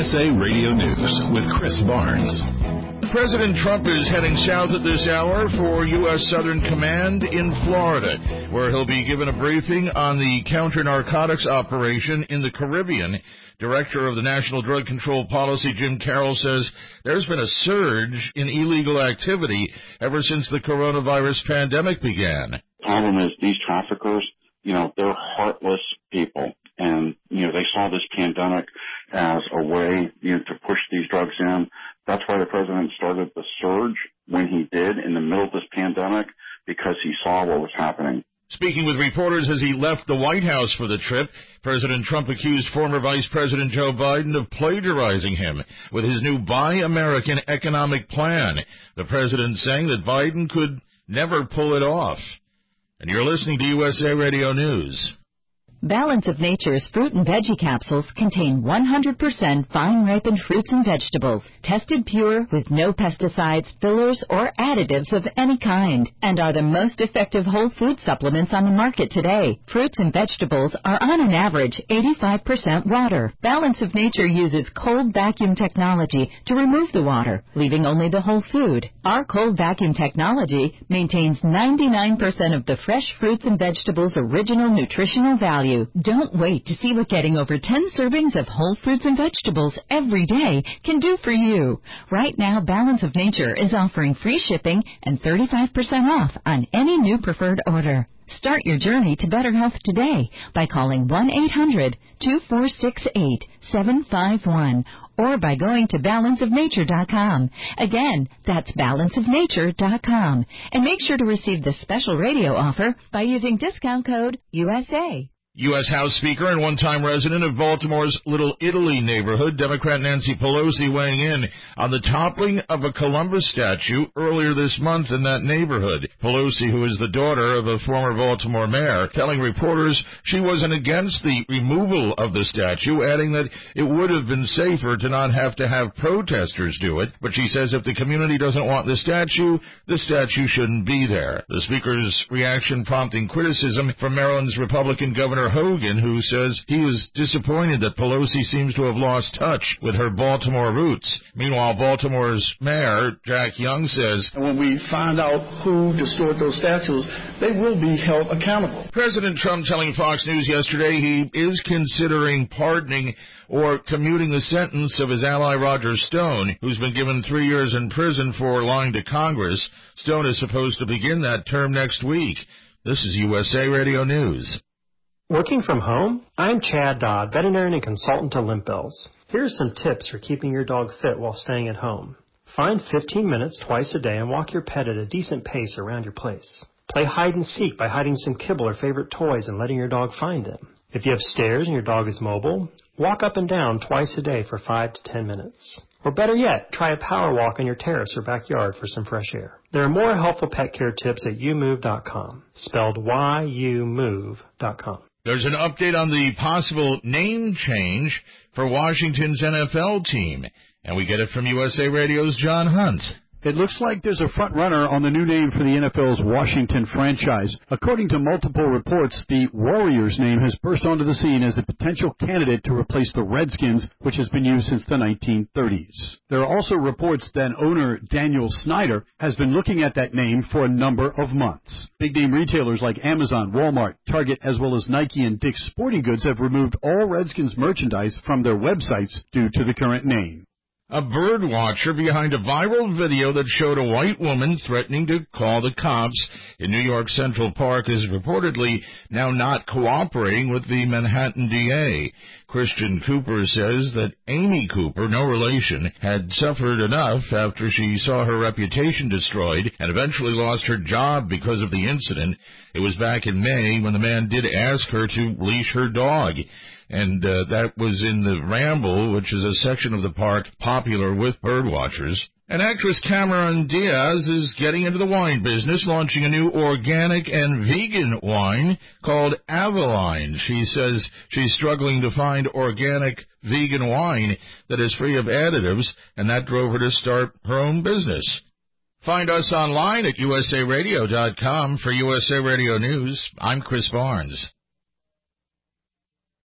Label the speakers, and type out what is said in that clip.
Speaker 1: USA Radio News with Chris Barnes.
Speaker 2: President Trump is heading south at this hour for U.S. Southern Command in Florida, where he'll be given a briefing on the counter-narcotics operation in the Caribbean. Director of the National Drug Control Policy, Jim Carroll, says there's been a surge in illegal activity ever since the coronavirus pandemic began.
Speaker 3: The problem is these traffickers, they're heartless people. And, they saw this pandemic as a way, to push these drugs in. That's why the president started the surge when he did in the middle of this pandemic, because he saw what was happening.
Speaker 2: Speaking with reporters as he left the White House for the trip, President Trump accused former Vice President Joe Biden of plagiarizing him with his new Buy American economic plan. The president saying that Biden could never pull it off. And you're listening to USA Radio News.
Speaker 4: Balance of Nature's fruit and veggie capsules contain 100% fine-ripened fruits and vegetables, tested pure with no pesticides, fillers, or additives of any kind, and are the most effective whole food supplements on the market today. Fruits and vegetables are on an average 85% water. Balance of Nature uses cold vacuum technology to remove the water, leaving only the whole food. Our cold vacuum technology maintains 99% of the fresh fruits and vegetables' original nutritional value. Don't wait to see what getting over 10 servings of whole fruits and vegetables every day can do for you. Right now, Balance of Nature is offering free shipping and 35% off on any new preferred order. Start your journey to better health today by calling 1-800-2468-751 or by going to balanceofnature.com. Again, that's balanceofnature.com. And make sure to receive this special radio offer by using discount code USA.
Speaker 2: U.S. House Speaker and one-time resident of Baltimore's Little Italy neighborhood, Democrat Nancy Pelosi, weighing in on the toppling of a Columbus statue earlier this month in that neighborhood. Pelosi, who is the daughter of a former Baltimore mayor, telling reporters she wasn't against the removal of the statue, adding that it would have been safer to not have to have protesters do it. But she says if the community doesn't want the statue shouldn't be there. The Speaker's reaction prompting criticism from Maryland's Republican Governor Hogan, who says he was disappointed that Pelosi seems to have lost touch with her Baltimore roots. Meanwhile, Baltimore's mayor, Jack Young, says,
Speaker 5: when we find out who destroyed those statues, they will be held accountable.
Speaker 2: President Trump telling Fox News yesterday he is considering pardoning or commuting the sentence of his ally Roger Stone, who's been given 3 years in prison for lying to Congress. Stone is supposed to begin that term next week. This is USA Radio News.
Speaker 6: Working from home? I'm Chad Dodd, veterinarian and consultant to Limp Bells. Here are some tips for keeping your dog fit while staying at home. Find 15 minutes twice a day and walk your pet at a decent pace around your place. Play hide and seek by hiding some kibble or favorite toys and letting your dog find them. If you have stairs and your dog is mobile, walk up and down twice a day for 5 to 10 minutes. Or better yet, try a power walk on your terrace or backyard for some fresh air. There are more helpful pet care tips at youmove.com, spelled youmove.com.
Speaker 2: There's an update on the possible name change for Washington's NFL team, and we get it from USA Radio's John Hunt.
Speaker 7: It looks like there's a front runner on the new name for the NFL's Washington franchise. According to multiple reports, the Warriors name has burst onto the scene as a potential candidate to replace the Redskins, which has been used since the 1930s. There are also reports that owner Daniel Snyder has been looking at that name for a number of months. Big-name retailers like Amazon, Walmart, Target, as well as Nike and Dick's Sporting Goods have removed all Redskins merchandise from their websites due to the current name.
Speaker 2: A bird watcher behind a viral video that showed a white woman threatening to call the cops in New York Central Park is reportedly now not cooperating with the Manhattan DA. Christian Cooper says that Amy Cooper, no relation, had suffered enough after she saw her reputation destroyed and eventually lost her job because of the incident. It was back in May when the man did ask her to leash her dog. And that was in the Ramble, which is a section of the park popular with birdwatchers. And actress Cameron Diaz is getting into the wine business, launching a new organic and vegan wine called Aveline. She says she's struggling to find organic vegan wine that is free of additives, and that drove her to start her own business. Find us online at usaradio.com. For USA Radio News, I'm Chris Barnes.